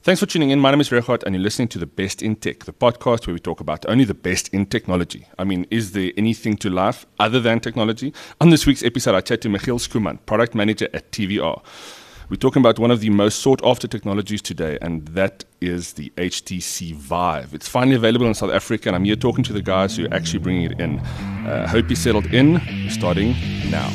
Thanks for tuning in. My name is Regardt, and you're listening to The Best in Tech, the podcast where we talk about only the best in technology. I mean, is there anything to life other than technology? On this week's episode, I chat to Michiel Schoeman, product manager at TVR. We're talking about one of the most sought-after technologies today, and that is the HTC Vive. It's finally available in South Africa, and I'm here talking to the guys who are actually bringing it in. Hope you settled in. We're starting now.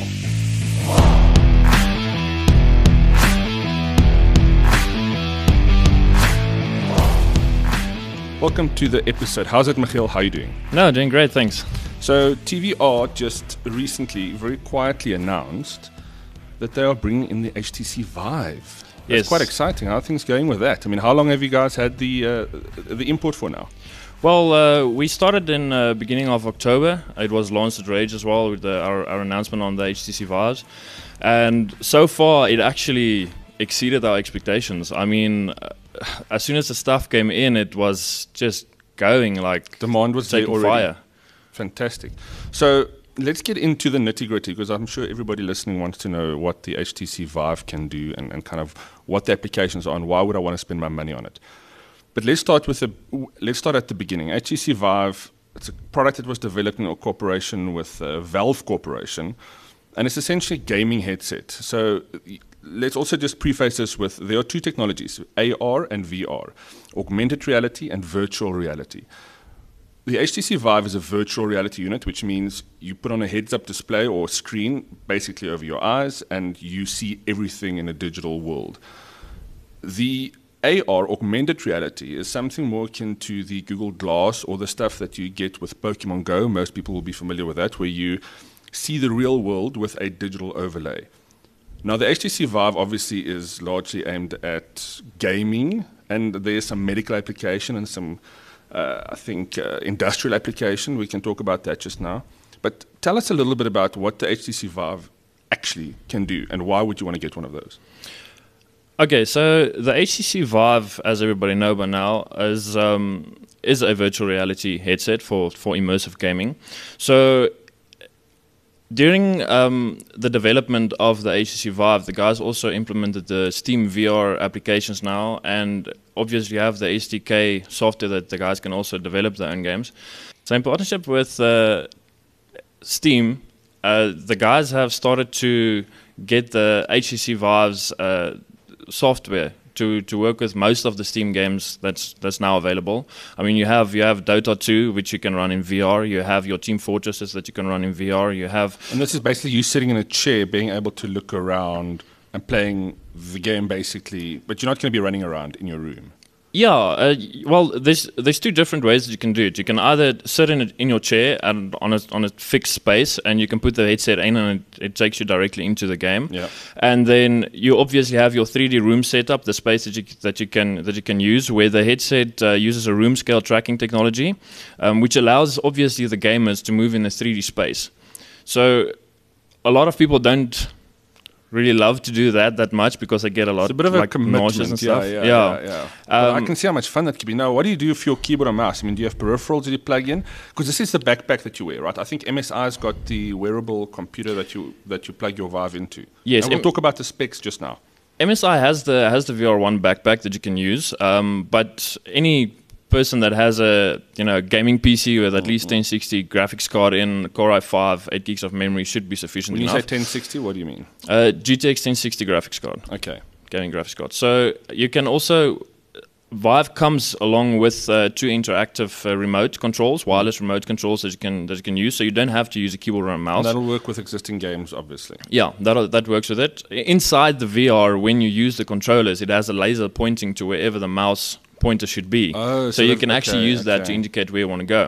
Welcome to the episode. How's it, Michiel? How are you doing? No, doing great, thanks. So TVR just recently, very quietly announced that they are bringing in the HTC Vive. That's Yes. quite exciting. How are things going with that? I mean, how long have you guys had the import for now? Well, we started in beginning of October. It was launched at Rage as well with our announcement on the HTC Vives. And so far, it actually exceeded our expectations. I mean, as soon as the stuff came in, it was just going like Demand was there taking already. fire. Fantastic. So let's get into the nitty-gritty, because I'm sure everybody listening wants to know what the HTC Vive can do and kind of what the applications are and why would I want to spend my money on it. But let's start at the beginning. HTC Vive, it's a product that was developed in a cooperation with Valve Corporation, and it's essentially a gaming headset. So let's also just preface this with there are two technologies, AR and VR, augmented reality and virtual reality. The HTC Vive is a virtual reality unit, which means you put on a heads-up display or screen basically over your eyes and you see everything in a digital world. The AR, augmented reality, is something more akin to the Google Glass or the stuff that you get with Pokemon Go. Most people will be familiar with that, where you see the real world with a digital overlay. Now, the HTC Vive obviously is largely aimed at gaming, and there's some medical application and some, industrial application. We can talk about that just now. But tell us a little bit about what the HTC Vive actually can do, and why would you want to get one of those? Okay, so the HTC Vive, as everybody know by now, is a virtual reality headset for immersive gaming. So during the development of the HTC Vive, the guys also implemented the Steam VR applications now, and obviously have the SDK software that the guys can also develop their own games. So in partnership with Steam, the guys have started to get the HTC Vive's software to work with most of the Steam games that's now available. I mean, you have Dota 2, which you can run in VR. You have your Team Fortresses that you can run in VR. And this is basically you sitting in a chair, being able to look around and playing the game, basically. But you're not going to be running around in your room. Yeah, well, there's two different ways that you can do it. You can either sit in your chair and on a fixed space, and you can put the headset in, and it takes you directly into the game. Yeah. And then you obviously have your 3D room setup, the space that you can use, where the headset uses a room scale tracking technology, which allows obviously the gamers to move in a 3D space. So a lot of people don't really love to do that much because they get a lot It's a bit of a commitment nauseous and stuff. Yeah. I can see how much fun that could be. Now, what do you do for your keyboard and mouse? I mean, do you have peripherals that you plug in? Because this is the backpack that you wear, right? I think MSI's got the wearable computer that you plug your Vive into. Yes, and we'll talk about the specs just now. MSI has the VR1 backpack that you can use, but any person that has a gaming PC with at least 1060 graphics card in, Core i5, 8 gigs of memory should be sufficient enough. When you say 1060, what do you mean? GTX 1060 graphics card. Okay. Gaming graphics card. So you can also, Vive comes along with two interactive remote controls, wireless remote controls that you can use. So you don't have to use a keyboard or a mouse. And that'll work with existing games, obviously. Yeah, that works with it. Inside the VR, when you use the controllers, it has a laser pointing to wherever the mouse pointer should be. So you can actually use that to indicate where you want to go.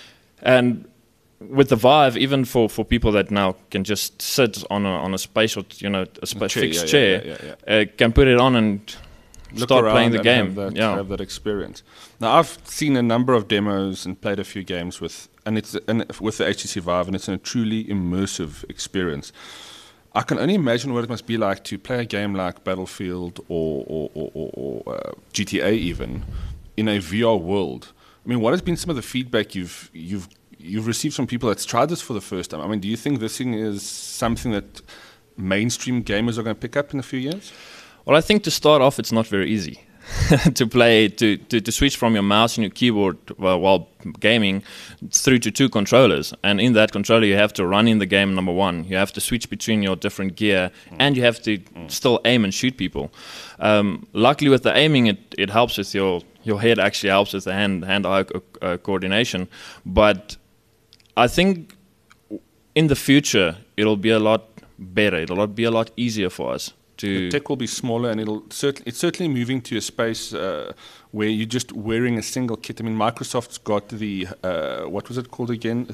And with the Vive, even for people that now can just sit on a spatial, fixed chair, can put it on and start playing the game. Have that experience. Now, I've seen a number of demos and played a few games with the HTC Vive, and it's a truly immersive experience. I can only imagine what it must be like to play a game like Battlefield or GTA even in a VR world. I mean, what has been some of the feedback you've received from people that's tried this for the first time? I mean, do you think this thing is something that mainstream gamers are going to pick up in a few years? Well, I think to start off, it's not very easy. to play to switch from your mouse and your keyboard while gaming through to 2 controllers, and in that controller you have to run in the game. Number one, you have to switch between your different gear, and you have to still aim and shoot people. Luckily with the aiming, it helps with your head, actually helps with the hand-eye coordination. But I think in the future it'll be a lot better, it'll be a lot easier for us. The tech will be smaller, and it's certainly moving to a space where you're just wearing a single kit. I mean, Microsoft's got the what was it called again?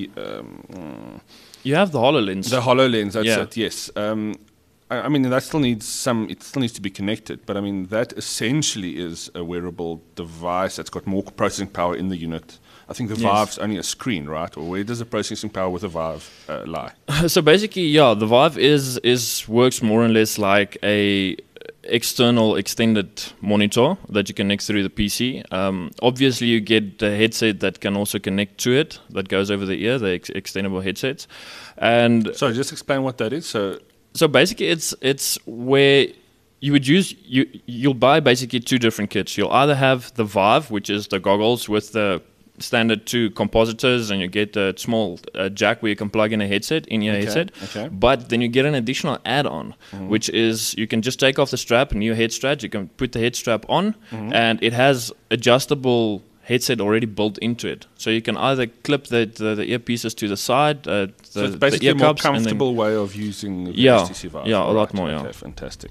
You have the HoloLens. The HoloLens, that's it. Yes. I mean, that still needs it still needs to be connected, but I mean, that essentially is a wearable device that's got more processing power in the unit. I think the Vive's only a screen, right? Or where does the processing power with the Vive lie? So basically, the Vive works more or less like a external extended monitor that you connect through the PC. Obviously, you get a headset that can also connect to it, that goes over the ear, the extendable headsets. And so just explain what that is. So basically, it's where you would you'll buy basically 2 different kits. You'll either have the Vive, which is the goggles with the standard 2 compositors, and you get a small jack where you can plug in a headset in your headset. Okay. But then you get an additional add-on, which is you can just take off the strap, a new head strap. You can put the head strap on, and it has adjustable headset already built into it. So you can either clip the earpieces to the side. So it's basically a more comfortable way of using the HTC Vive. Yeah, a lot more. Okay, fantastic.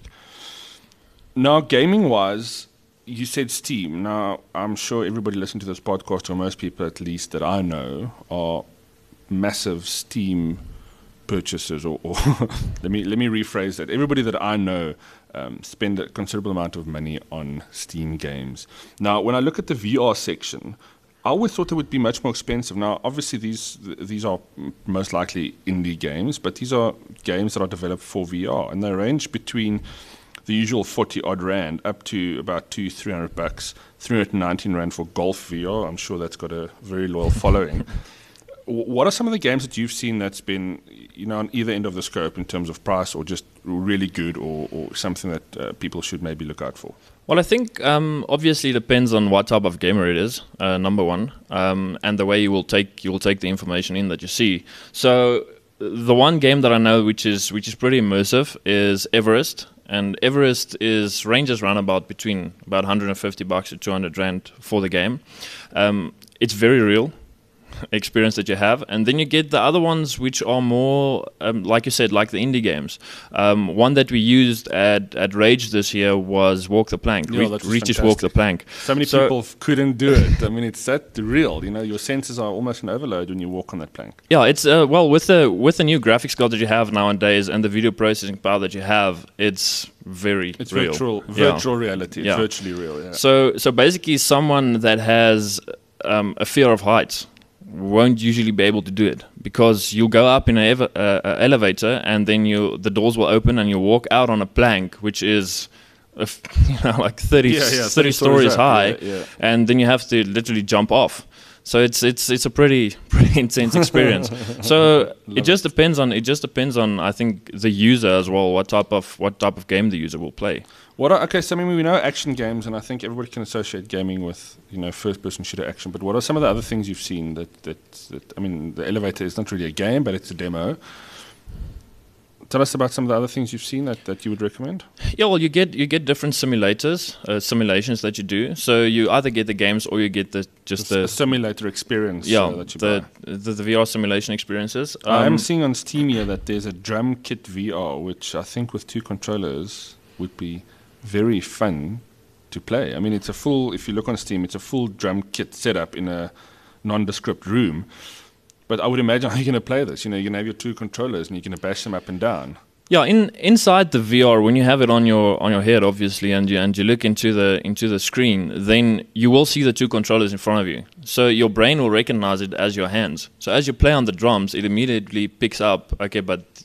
Now, gaming-wise, you said Steam. Now, I'm sure everybody listening to this podcast, or most people at least that I know, are massive Steam purchasers. Or let me rephrase that. Everybody that I know spend a considerable amount of money on Steam games. Now, when I look at the VR section, I always thought it would be much more expensive. Now, obviously, these are most likely indie games, but these are games that are developed for VR, and they range between the usual 40-odd rand up to about $200-300, 319 rand for Golf VR. I'm sure that's got a very loyal following. What are some of the games that you've seen that's been, on either end of the scope in terms of price, or just really good, or something that people should maybe look out for? Well, I think obviously it depends on what type of gamer it is, number one, and the way you will take the information in that you see. So the one game that I know which is pretty immersive is Everest. And Everest ranges around between about $150 to 200 rand for the game. It's very real experience that you have, and then you get the other ones which are more like you said, like the indie games. One that we used at Rage this year was Walk the Plank. Reach's Walk the Plank. So many people couldn't do it. I mean, it's that real. Your senses are almost an overload when you walk on that plank. Yeah, it's with the new graphics card that you have nowadays and the video processing power that you have, it's real. Virtual reality. It's virtually real. Yeah. So basically, someone that has a fear of heights won't usually be able to do it, because you'll go up in an elevator, and then the doors will open and you walk out on a plank which is like 30 stories high, and then you have to literally jump off. So it's a pretty intense experience. So it just depends on I think the user as well, what type of game the user will play. So we know action games, and I think everybody can associate gaming with first-person shooter action. But what are some of the other things you've seen that I mean, the elevator is not really a game, but it's a demo. Tell us about some of the other things you've seen that you would recommend. Yeah, well, you get different simulations that you do. So you either get the games, or you get the simulator experience. Yeah, that you buy. the VR simulation experiences. I'm seeing on Steam here that there's a drum kit VR, which I think with 2 controllers would be very fun to play. I mean, if you look on Steam, it's a full drum kit setup in a nondescript room. But I would imagine how you're going to play this. You're going to have your 2 controllers, and you're going to bash them up and down. Yeah, inside the VR, when you have it on your head, obviously, and you look into the screen, then you will see the 2 controllers in front of you. So your brain will recognize it as your hands. So as you play on the drums, it immediately picks up. Okay, but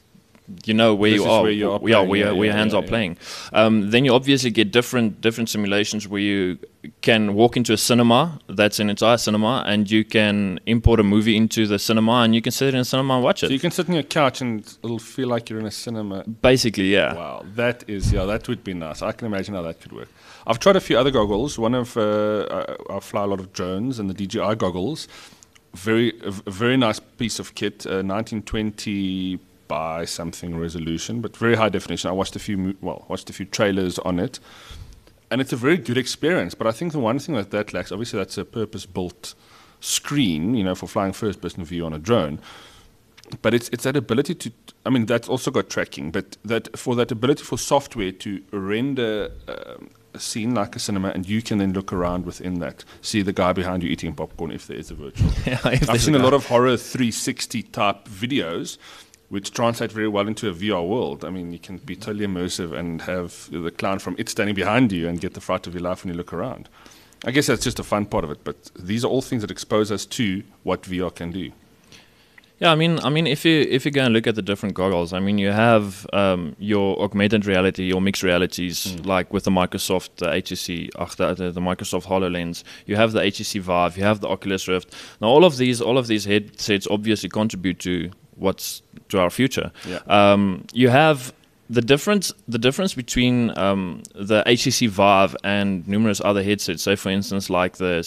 you know where This you is are, where you are yeah, playing. where your hands are playing. Then you obviously get different simulations where you can walk into a cinema that's an entire cinema, and you can import a movie into the cinema, and you can sit in a cinema and watch it. So you can sit on your couch and it'll feel like you're in a cinema. Basically, yeah. Wow, that would be nice. I can imagine how that could work. I've tried a few other goggles. One of I fly a lot of drones, and the DJI goggles, a very nice piece of kit, 1920 by something resolution, but very high definition. I watched a few trailers on it, and it's a very good experience. But I think the one thing that lacks, obviously, that's a purpose-built screen, for flying first-person view on a drone. But it's that ability to, I mean, that's also got tracking, but that ability for software to render a scene like a cinema, and you can then look around within that, see the guy behind you eating popcorn if there is a virtual. I've seen a lot of horror 360 type videos, which translate very well into a VR world. I mean, you can be totally immersive and have the clown from It standing behind you and get the fright of your life when you look around. I guess that's just a fun part of it, but these are all things that expose us to what VR can do. Yeah, I mean, if you go and look at the different goggles, I mean, you have your augmented reality, your mixed realities, like with the Microsoft HTC, the Microsoft HoloLens. You have the HTC Vive, you have the Oculus Rift. Now, all of these headsets obviously contribute to our future. Yeah. You have the difference between the HTC Vive and numerous other headsets. Say, for instance, like the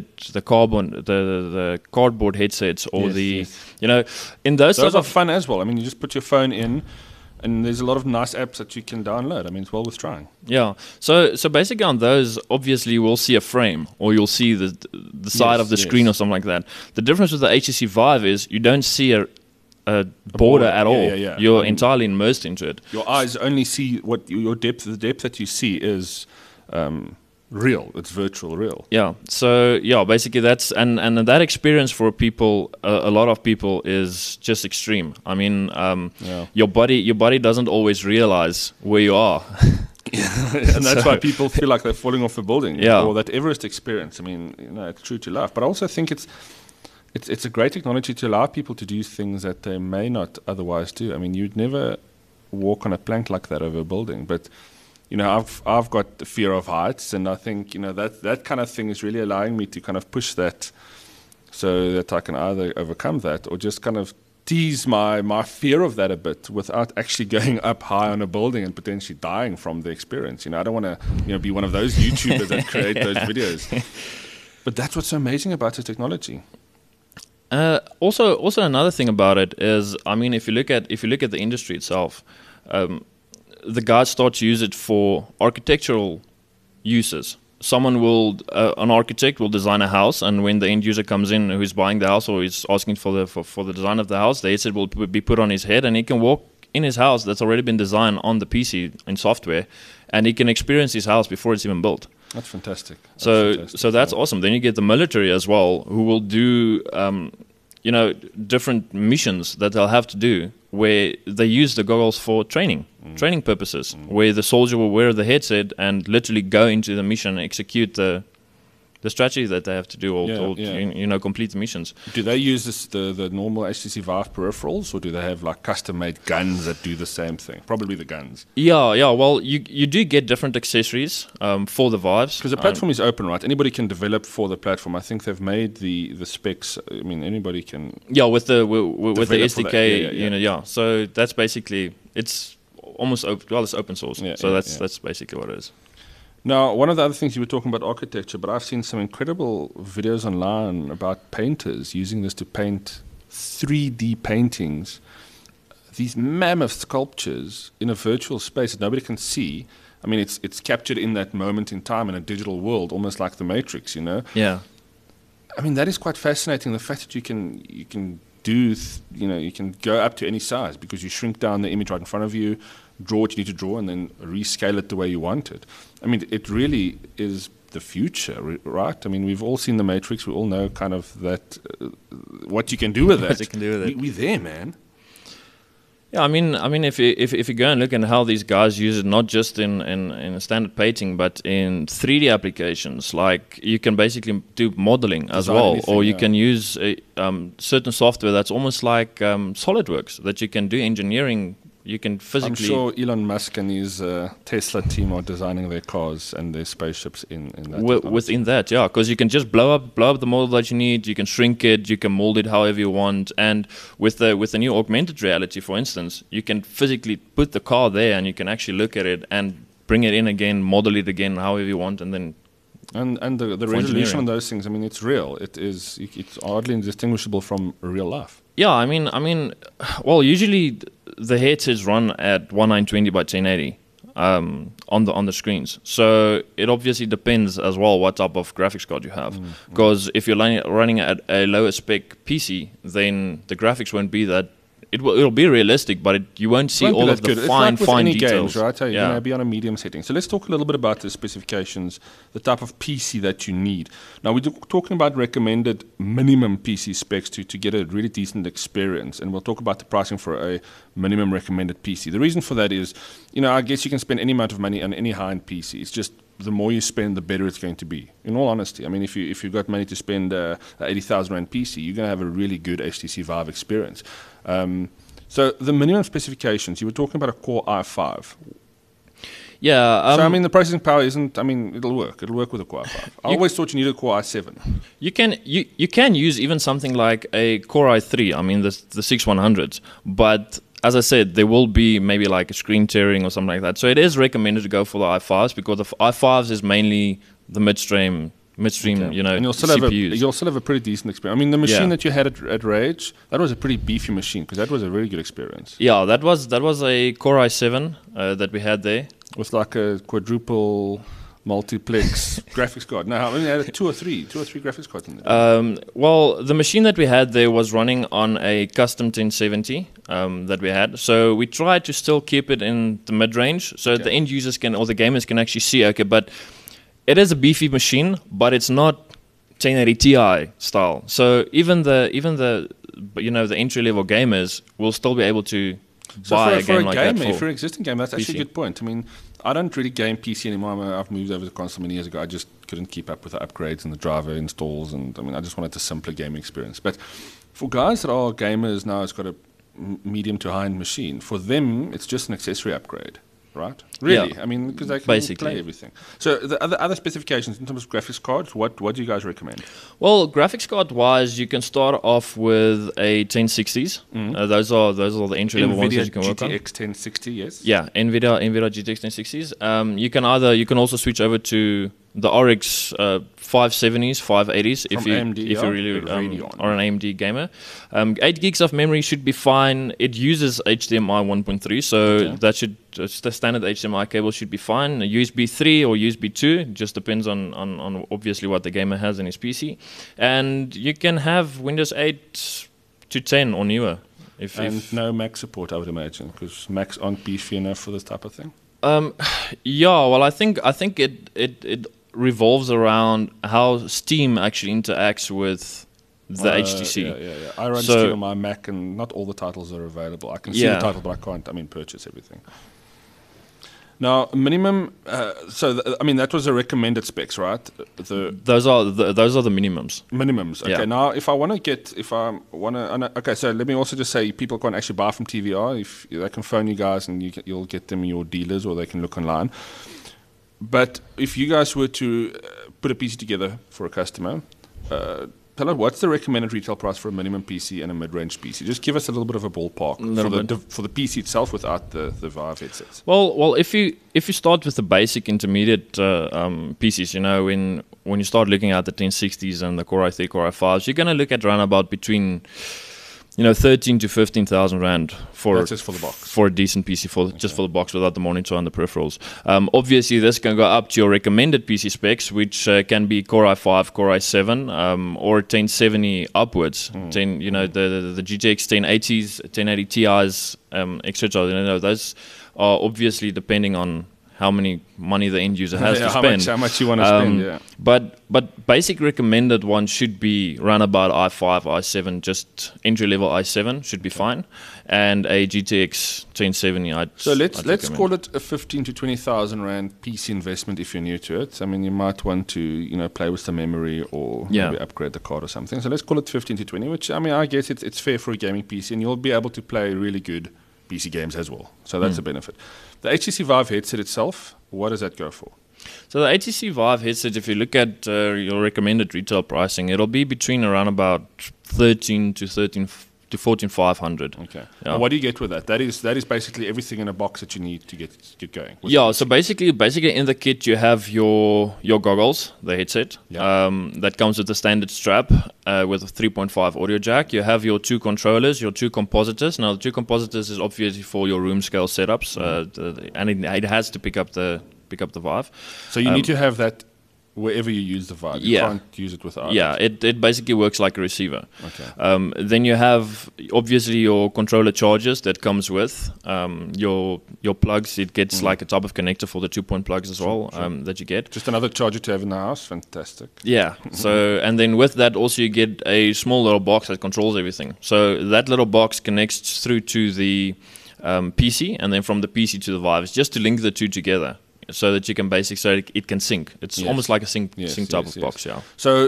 cardboard headsets, or in those are fun as well. I mean, you just put your phone in, and there's a lot of nice apps that you can download. I mean, it's well worth trying. Yeah. So basically on those, obviously you will see a frame, or you'll see the side of the screen or something like that. The difference with the HTC Vive is you don't see a border at all. Yeah. You're entirely immersed into it. Your eyes only see what the depth that you see is real. It's virtual real. Yeah. So basically that's and that experience for people, a lot of people, is just extreme. I mean, your body doesn't always realize where you are. And that's why people feel like they're falling off a building. Yeah. Or that Everest experience. I mean, it's true to life. But I also think it's a great technology to allow people to do things that they may not otherwise do. I mean, you'd never walk on a plank like that over a building, but I've got the fear of heights, and I think that kind of thing is really allowing me to kind of push that, so that I can either overcome that or just kind of tease my fear of that a bit without actually going up high on a building and potentially dying from the experience. I don't want to be one of those YouTubers that create those videos. But that's what's so amazing about the technology. Also another thing about it is, I mean, if you look at the industry itself, the guys start to use it for architectural uses. An architect will design a house, and when the end user comes in who's buying the house or is asking for the design of the house, the headset will be put on his head, and he can walk in his house that's already been designed on the PC in software, and he can experience his house before it's even built. That's fantastic. So that's awesome. Then you get the military as well, who will do different missions that they'll have to do, where they use the goggles for training purposes, where the soldier will wear the headset and literally go into the mission and execute the strategy that they have to do, or complete the missions. Do they use the normal HTC Vive peripherals, or do they have like custom-made guns that do the same thing? Probably the guns. Yeah. Well, you do get different accessories for the Vives. Because the platform is open, right? Anybody can develop for the platform. I think they've made the specs. I mean, anybody can. Yeah, with the SDK, Yeah. So that's basically, it's almost it's open source. Yeah, so that's basically what it is. Now, one of the other things you were talking about architecture, but I've seen some incredible videos online about painters using this to paint 3D paintings, these mammoth sculptures in a virtual space that nobody can see. I mean, it's captured in that moment in time in a digital world, almost like the Matrix, Yeah. I mean, that is quite fascinating. The fact that you can you can go up to any size because you shrink down the image right in front of you, draw what you need to draw, and then rescale it the way you want it. I mean, it really is the future, right? I mean, we've all seen The Matrix. We all know kind of that, what you can do with that. What you can do with it. We're there, man. Yeah, I mean, if you go and look at how these guys use it, not just in a standard painting, but in 3D applications, like you can basically do modeling as well, or you can use certain software that's almost like SolidWorks, that you can do engineering physically. I'm sure Elon Musk and his Tesla team are designing their cars and their spaceships in that. Within that, yeah, because you can just blow up the model that you need. You can shrink it, you can mold it however you want, and with the new augmented reality, for instance, you can physically put the car there, and you can actually look at it and bring it in again, model it again, however you want, and then. And the resolution on those things, I mean, it's real. It's hardly indistinguishable from real life. Yeah, I mean, well, usually the headsets run at 1920 by 1080 on the screens. So it obviously depends as well what type of graphics card you have. Because if you're running at a lower spec PC, then the graphics won't be that. It'll be realistic, but you won't see all of the fine details. Games, right? So you're going to be on a medium setting. So let's talk a little bit about the specifications, the type of PC that you need. Now, we're talking about recommended minimum PC specs to get a really decent experience, and we'll talk about the pricing for a minimum recommended PC. The reason for that is, I guess you can spend any amount of money on any high-end PC. It's just the more you spend, the better it's going to be. In all honesty, I mean, if you've got money to spend a 80,000 rand PC, you're going to have a really good HTC Vive experience. So the minimum specifications, you were talking about a Core i5. Yeah. So, I mean, the processing power isn't, I mean, it'll work. It'll work with a Core i5. I always thought you needed a Core i7. You can use even something like a Core i3, I mean, the 6100s, but as I said, there will be maybe like a screen tearing or something like that. So it is recommended to go for the i5s because the i5s is mainly the midstream, okay. And you'll still CPUs. you'll still have a pretty decent experience. I mean, the machine that you had at Rage, that was a pretty beefy machine because that was a very good experience. Yeah, that was a Core i7 that we had there. With like a quadruple multiplex graphics card. No, I mean, it had two or three graphics cards in there. Well, the machine that we had there was running on a custom 1070 that we had. So we tried to still keep it in the mid-range so the end users or the gamers can actually see, okay, but it is a beefy machine, but it's not 1080 Ti style. So even the entry-level gamers will still be able to buy a game like that. For an existing game, that's actually a good point. I mean, I don't really game PC anymore. I've moved over to console many years ago. I just couldn't keep up with the upgrades and the driver installs, and I mean, I just wanted a simpler gaming experience. But for guys that are gamers now, it's got a medium to high-end machine. For them, it's just an accessory upgrade, right? Really? Yeah. I mean, because they can play everything. So the other specifications in terms of graphics cards, what do you guys recommend? Well, graphics card-wise, you can start off with a 1060s. Those are the entry-level ones that you can work on. NVIDIA GTX 1060, yes. Yeah, NVIDIA GTX 1060s. You can also switch over to the RX 570s, 580s if you really are an AMD gamer. 8 gigs of memory should be fine. It uses HDMI 1.3, so that should the standard HDMI cable should be fine. A USB 3 or USB 2 just depends on obviously what the gamer has in his PC, and you can have Windows 8 to 10 or newer. If no Mac support, I would imagine, because Macs aren't beefy enough for this type of thing. Yeah, well, I think it revolves around how Steam actually interacts with the HTC. Yeah. I run Steam on my Mac, and not all the titles are available. I can see the title, but I can't, purchase everything. Now, minimum. That was a recommended specs, right? Those are the minimums. Minimums. Okay. Yeah. Now, okay. So let me also just say, people can't actually buy from TVR. If they can phone you guys, and you'll get them your dealers, or they can look online. But if you guys were to put a PC together for a customer, tell us what's the recommended retail price for a minimum PC and a mid-range PC? Just give us a little bit of a ballpark for the PC itself without the Vive headsets. Well, if you start with the basic intermediate PCs, when you start looking at the 1060s and the Core i3, Core i5s, you're going to look at around about between 13 to 15,000 rand that's just for the box. For a decent PC, just for the box without the monitor and the peripherals. Obviously, this can go up to your recommended PC specs, which can be Core i5, Core i7, or 1070 upwards. The GTX 1080s, 1080 Ti's, etc. Those are obviously depending on how many money the end user has to spend. How much you want to spend, yeah. But basic recommended one should be around about i5, i7, just entry-level i7 should be fine, and a GTX 1070. So let's call it a 15 to 20,000 rand PC investment if you're new to it. I mean, you might want to play with the memory or maybe upgrade the card or something. So let's call it 15 to 20, which I guess it's fair for a gaming PC, and you'll be able to play really good PC games as well. So that's a benefit. The HTC Vive headset itself, what does that go for? So the HTC Vive headset, if you look at your recommended retail pricing, it'll be between around about 13 to 14,500. Okay. Yeah. And what do you get with that? That is basically everything in a box that you need to get going. Yeah, so basically in the kit you have your goggles, the headset, that comes with the standard strap with a 3.5 audio jack. You have your 2 controllers, your 2 compositors. Now the 2 compositors is obviously for your room scale setups, and it has to pick up the Vive. So you need to have that wherever you use the Vive. You can't use it without it. It basically works like a receiver. Okay. Then you have obviously your controller chargers that comes with your plugs. It gets like a type of connector for the 2-point plugs as well that you get. Just another charger to have in the house. Fantastic. Yeah. So and then with that also you get a small little box that controls everything. So that little box connects through to the PC, and then from the PC to the Vive. It's just to link the two together, so that you can basically it can sync. It's almost like a sync type of box. Yeah. So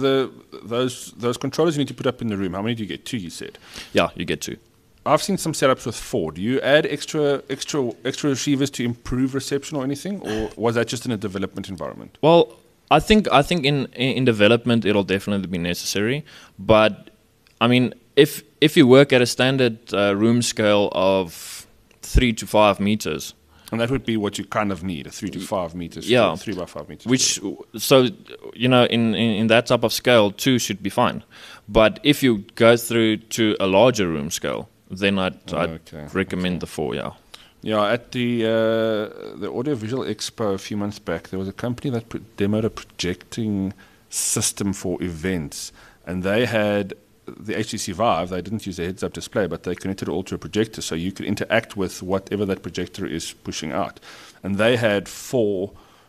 those controllers you need to put up in the room. How many do you get? 2, you said. Yeah, you get 2. I've seen some setups with 4. Do you add extra receivers to improve reception or anything, or was that just in a development environment? Well, I think in development it'll definitely be necessary, but I mean if you work at a standard room scale of 3 to 5 meters. And that would be what you kind of need, a 3 to 5 meters. 3 by 5 meters. Which, so, in that type of scale, 2 should be fine. But if you go through to a larger room scale, then I'd recommend the 4, yeah. Yeah, at the Audiovisual Expo a few months back, there was a company that demoed a projecting system for events. And they had the HTC Vive. They didn't use a heads-up display, but they connected it all to a projector, so you could interact with whatever that projector is pushing out. And they had 4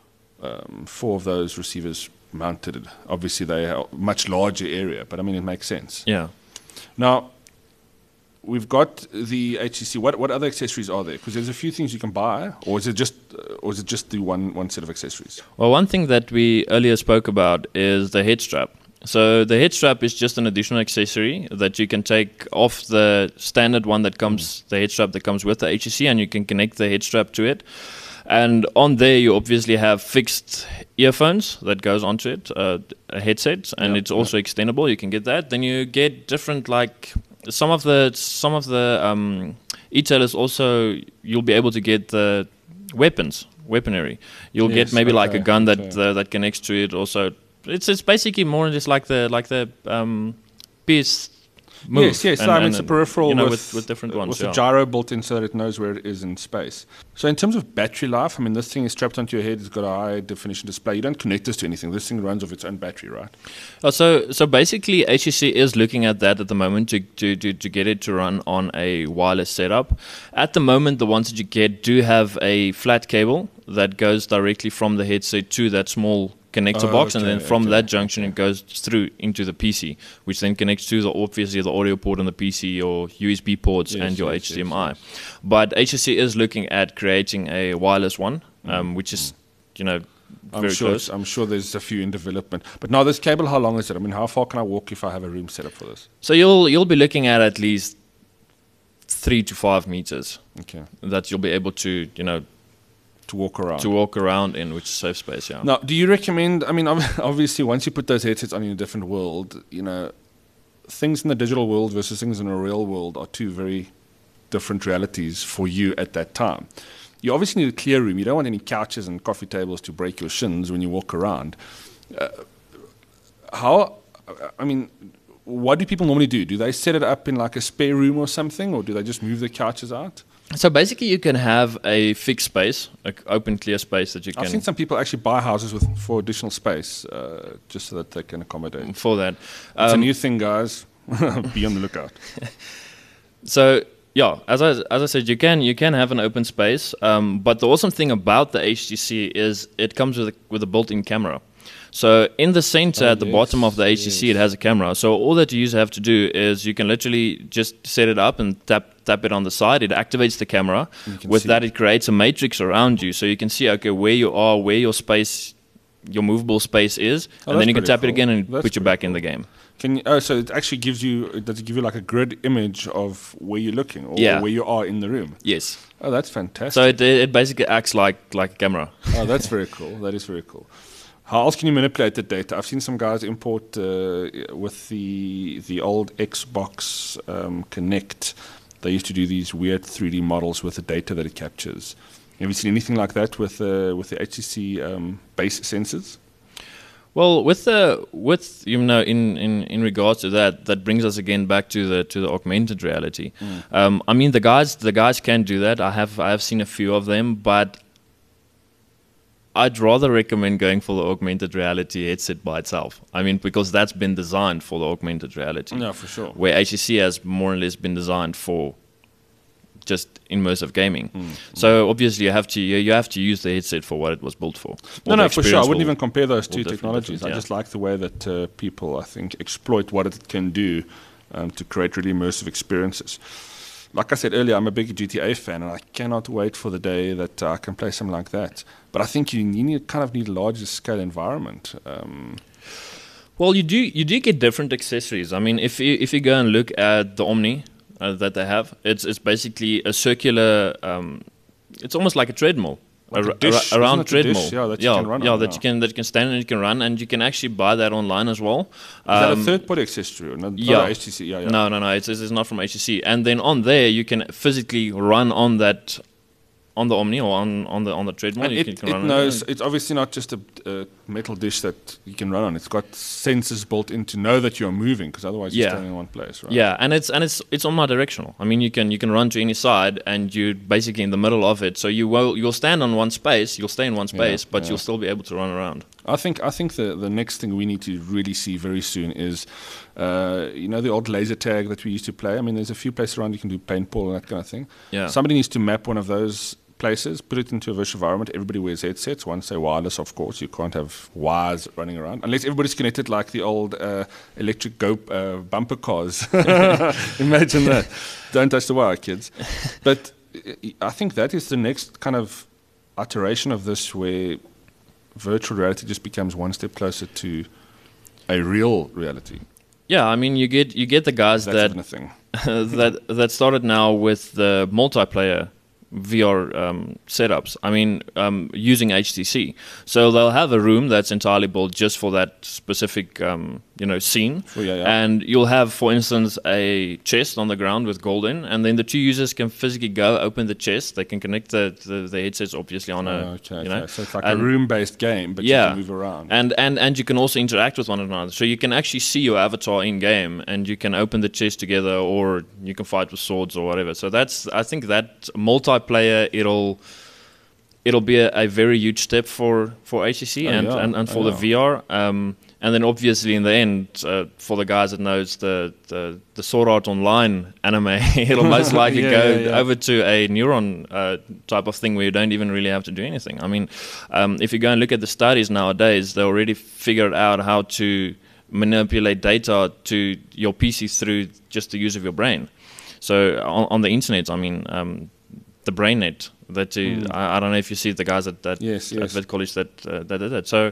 of those receivers mounted. Obviously, they have a much larger area, but I mean, it makes sense. Yeah. Now, we've got the HTC. What other accessories are there? Because there's a few things you can buy, or is it just the one set of accessories? Well, one thing that we earlier spoke about is the head strap. So the head strap is just an additional accessory that you can take off the standard one that comes, the head strap that comes with the HTC, and you can connect the head strap to it. And on there, you obviously have fixed earphones that goes onto it, a headset, and it's also extendable. You can get that. Then you get different, like some of the e-tailers also. You'll be able to get the weaponry. You'll get maybe like a gun that connects to it also. It's basically more just like the PS Move. Yes. I mean, it's a peripheral with different ones. With a gyro built in so that it knows where it is in space. So in terms of battery life, I mean, this thing is strapped onto your head. It's got a high definition display. You don't connect this to anything. This thing runs off its own battery, right? So basically, HTC is looking at that at the moment to get it to run on a wireless setup. At the moment, the ones that you get do have a flat cable that goes directly from the headset to that small connector box, and then from that junction it goes through into the PC, which then connects to obviously the audio port on the PC, or USB ports, and your HDMI. Yes. But HTC is looking at creating a wireless one, which is, very close. I'm sure there's a few in development. But now this cable, how long is it? I mean, how far can I walk if I have a room set up for this? So you'll be looking at least 3 to 5 meters. Okay. That you'll be able to, to walk around in, which is safe space. Yeah. Now, do you recommend? I mean, obviously, once you put those headsets on in a different world, things in the digital world versus things in a real world are two very different realities for you at that time. You obviously need a clear room. You don't want any couches and coffee tables to break your shins when you walk around. What do people normally do? Do they set it up in like a spare room or something, or do they just move the couches out? So basically, you can have a fixed space, like open, clear space that you can. I've seen some people actually buy houses for additional space, just so that they can accommodate for that. It's a new thing, guys. Be on the lookout. So yeah, as I said, you can have an open space, but the awesome thing about the HTC is it comes with a built-in camera. So in the center at the bottom of the HTC, it has a camera. So all that you have to do is you can literally just set it up and tap it on the side. It activates the camera. With that, it creates a matrix around you, so you can see where you are, where your space your movable space is, Oh, and then that's you can pretty tap it cool. again and That's put you pretty back in cool. the game. Can you, so it actually gives you, does it give you like a grid image of where you're looking or Yeah. where you are in the room? Yes. Oh, that's fantastic. So it basically acts like a camera. Oh, that's very cool. That is very cool. How else can you manipulate the data? I've seen some guys import with the old Xbox Connect. They used to do these weird 3D models with the data that it captures. Have you seen anything like that with the HTC base sensors? Well, with in regards to that brings us again back to the augmented reality. I mean, the guys can do that. I have seen a few of them, but I'd rather recommend going for the augmented reality headset by itself. I mean, because that's been designed for the augmented reality. No, for sure. Where HTC has more or less been designed for just immersive gaming. So obviously you have to use the headset for what it was built for. No, for sure. I wouldn't even compare those two different, technologies. I yeah. just like the way that people, I think, exploit what it can do to create really immersive experiences. Like I said earlier, I'm a big GTA fan, and I cannot wait for the day that I can play something like that. But I think you need a larger scale environment. Well, you do get different accessories. I mean, if you go and look at the Omni that they have, it's basically a circular. It's almost like a treadmill. Like a dish, around isn't it a dish? treadmill, Yeah, that you can run on, that yeah. you can stand and you can run, and you can actually buy that online as well. Is that a third-party accessory? Or not yeah. HTC? Yeah. No, it's not from HTC. And then on there, you can physically run on that, on the Omni or on the treadmill. And You it can run on knows, it. it's obviously not just a metal dish that you can run on. It's got sensors built in to know that you're moving, because otherwise you're Yeah. standing in one place, right? Yeah, and it's omnidirectional. I mean, you can run to any side, and you're basically in the middle of it. So you'll stand on one space, you'll stay in one space, but you'll still be able to run around. I think the next thing we need to really see very soon is, the old laser tag that we used to play. I mean, there's a few places around you can do paintball and that kind of thing. Yeah. Somebody needs to map one of those places, put it into a virtual environment. Everybody wears headsets. One say wireless, of course. You can't have wires running around unless everybody's connected like the old electric bumper cars. Imagine that. Don't touch the wire, kids. But I think that is the next kind of iteration of this, where virtual reality just becomes one step closer to a real reality. Yeah, I mean, you get the guys That's even a thing. that started now with the multiplayer VR setups. I mean, using HTC, so they'll have a room that's entirely built just for that specific scene. Oh, yeah. And you'll have, for instance, a chest on the ground with gold in, and then the two users can physically go open the chest. They can connect the headsets obviously on a Okay. So it's like a room-based game, but you can move around. And you can also interact with one another. So you can actually see your avatar in game, and you can open the chest together, or you can fight with swords or whatever. So I think that multiplayer, it'll be a very huge step for HTC and for the VR. And then obviously in the end, for the guys that knows the Sword Art Online anime, it'll most likely go over to a Neuron type of thing where you don't even really have to do anything. I mean, if you go and look at the studies nowadays, they already figured out how to manipulate data to your PC through just the use of your brain. So on the internet, I mean, the BrainNet. I don't know if you see the guys at Vet College that did it. So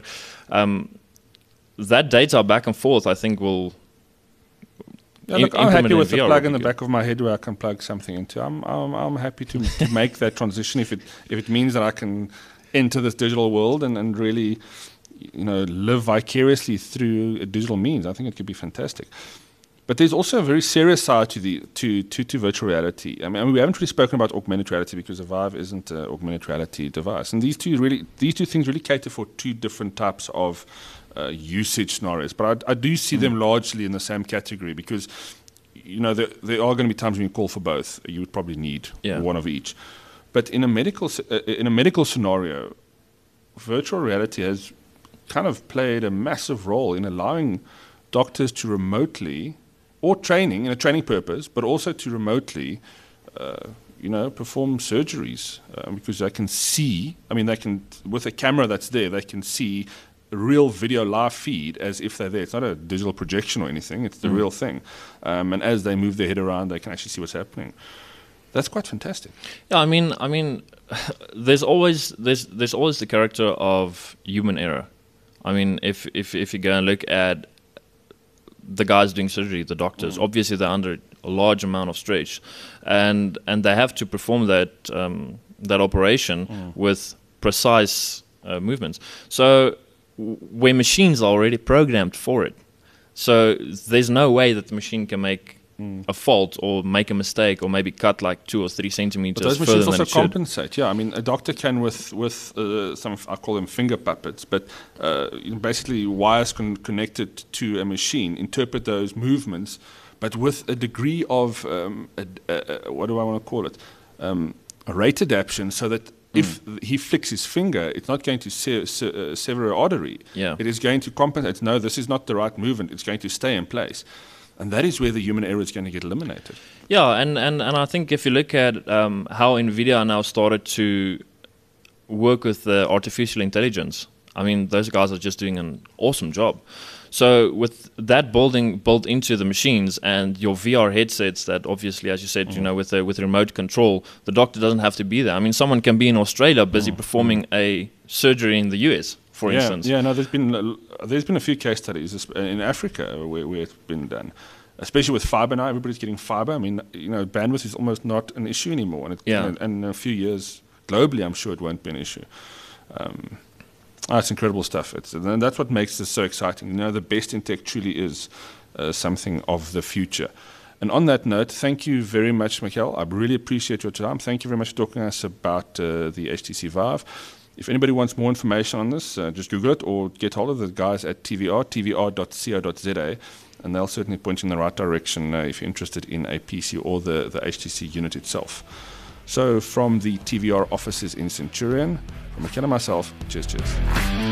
that data back and forth, I think, will. Yeah, look, I'm happy with the VR plug in the back of my head where I can plug something into. I'm happy to make that transition if it means that I can enter this digital world and really, live vicariously through a digital means. I think it could be fantastic. But there's also a very serious side to virtual reality. I mean, we haven't really spoken about augmented reality because the Vive isn't an augmented reality device, and these two things really cater for two different types of usage scenarios. But I do see them largely in the same category because there are going to be times when you call for both. You would probably need one of each. But in a medical scenario, virtual reality has kind of played a massive role in allowing doctors to remotely, or training in a training purpose, but also to remotely, perform surgeries because they can see. I mean, they can, with a camera that's there, they can see a real video live feed as if they're there. It's not a digital projection or anything; it's the real thing. And as they move their head around, they can actually see what's happening. That's quite fantastic. Yeah, I mean, there's always the character of human error. I mean, if you go and look at the guys doing surgery, the doctors, obviously they're under a large amount of stress, and they have to perform that operation with precise movements. So where machines are already programmed for it, so there's no way that the machine can make a fault or make a mistake or maybe cut like 2 or 3 centimeters. But those further machines than also it should. compensate. Yeah, I mean, a doctor can with some, I call them finger puppets, but basically wires connected to a machine interpret those movements, but with a degree of what do I want to call it? A rate adaptation, so that if he flicks his finger, it's not going to sever an artery. Yeah. It is going to compensate. No, this is not the right movement. It's going to stay in place. And that is where the human error is going to get eliminated. Yeah, and I think if you look at how NVIDIA now started to work with artificial intelligence, I mean, those guys are just doing an awesome job. So with that built into the machines and your VR headsets that obviously, as you said, with remote control, the doctor doesn't have to be there. I mean, someone can be in Australia busy performing a surgery in the US, for instance. Yeah, no, there's been a few case studies in Africa where it's been done, especially with fiber now. Everybody's getting fiber. I mean, bandwidth is almost not an issue anymore, and in a few years globally, I'm sure it won't be an issue. It's incredible stuff. And that's what makes this so exciting. The best in tech truly is something of the future. And on that note, thank you very much, Mikhail. I really appreciate your time. Thank you very much for talking to us about the HTC Vive. If anybody wants more information on this, just Google it or get hold of the guys at tvr.co.za, and they'll certainly point you in the right direction if you're interested in a PC or the HTC unit itself. So from the TVR offices in Centurion, from Mikhail and myself, cheers.